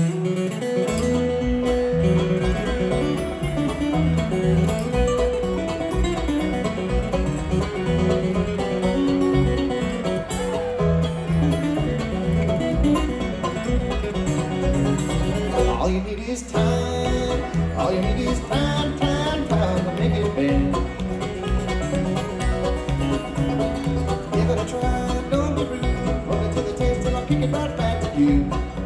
All you need is time. All you need is time, time, time to make it bend. Give it a try, don't be rude. Hold it to the test and I'll kick it right back to you.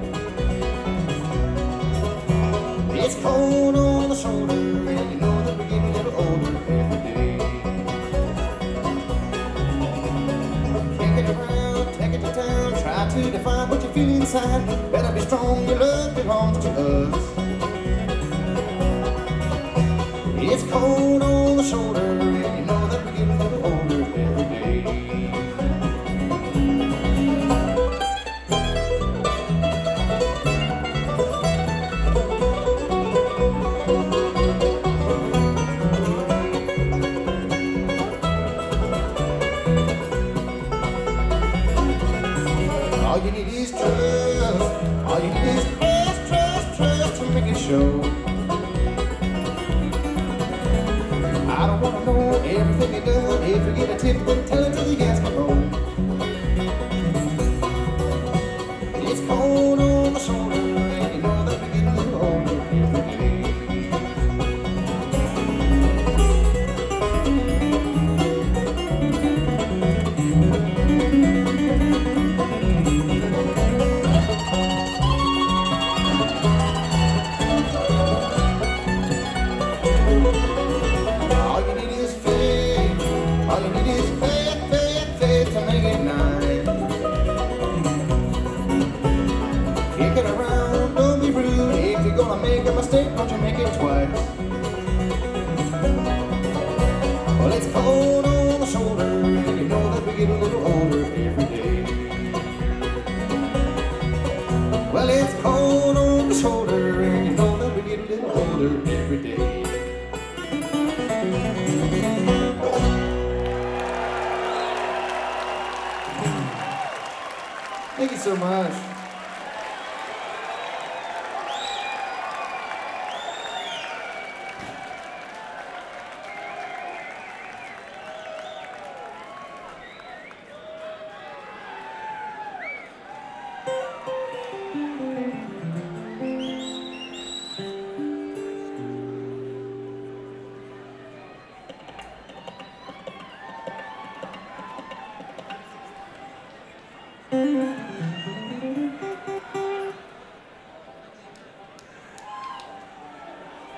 It's cold on the shoulder, and you know that we're getting a little older every day. Kick it around, take it to town, try to define what you feel inside. Better be strong, your love belongs to us. It's cold on the shoulder, and you know that we're getting a little older every day. All you need is trust. All you need is trust, trust, trust to make it show. I don't wanna know everything you do. If you get a tip, then tell it to the Eskimo. It's cold on the shoulder, and you know that we're getting a little older every day. All you need is faith. All you need is faith, faith, faith to make it nice. Kick it around, don't be rude. If you're gonna make a mistake, don't you make it twice. Well, it's cold on the shoulder, and you know that we get a little older every day. Well, it's cold on the shoulder, and you know that we get a little older every day. Thank you so much.